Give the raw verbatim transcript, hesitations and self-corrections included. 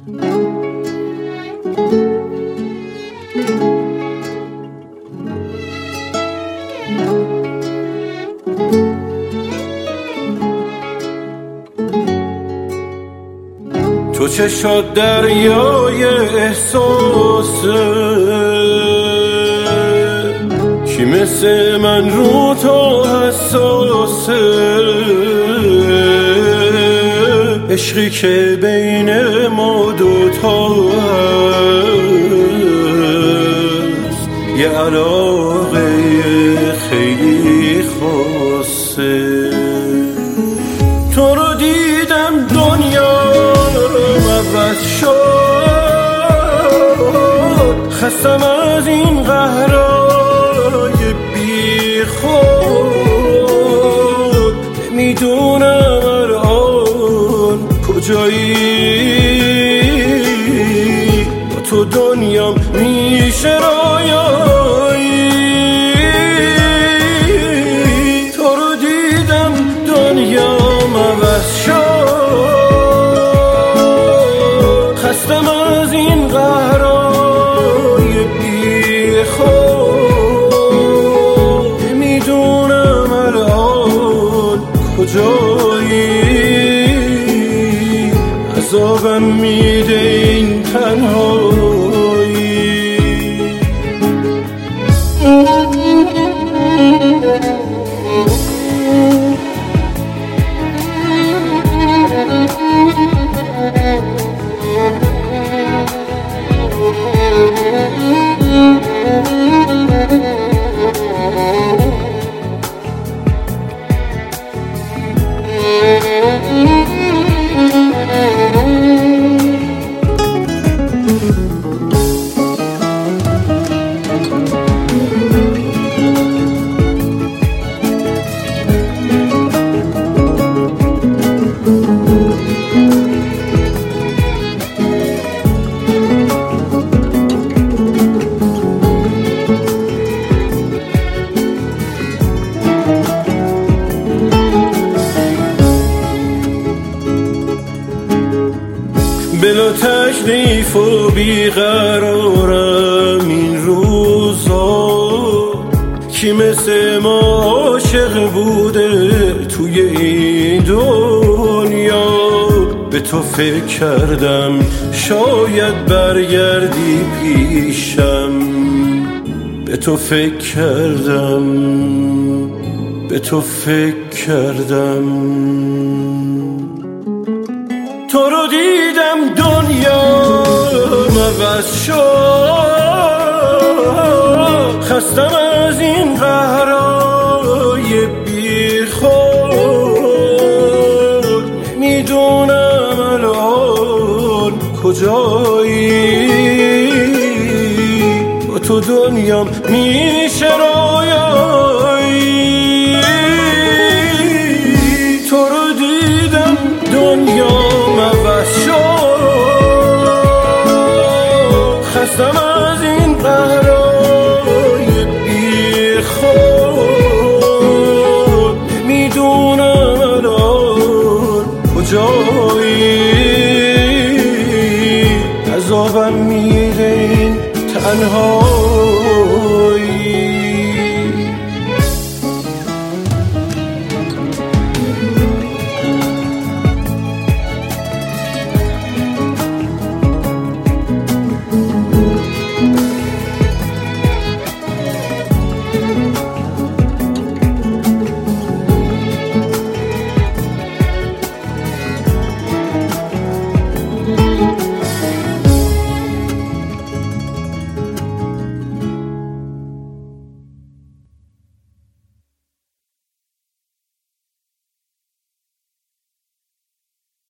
تو چشات دریای احساسه، کی مثل من رو تو حساسه، عشقی که بین ما دوتا هست، یه علاقه خیلی خاصه. تو رو دیدم دنیا عوض شد، خستم از این قهرای بی خود، نمیدونم الان کجایی، با تو دنیام میشه رویایی. تو رو دیدم دنیام عوض شد، خستم از این قهرای بی خود، نمیدونم الان کجایی، عذابم میده این تنهایی. بلا تشریف و بیقرارم این روزا، کی مثل ما عاشق بوده توی این دنیا. به تو فکر کردم شاید برگردی پیشم، به تو فکر کردم، به تو فکر کردم. تو رو دیدم دنیا عوض شد، خستم از این قهرای بی خود، نمیدونم الان کجایی، با تو دنیام میشه رویایی. تو رو دیدم دنیا عوض شد، خستم از این قهرای بی خود، نمیدونم الان کجایی، عذابم میده این تنها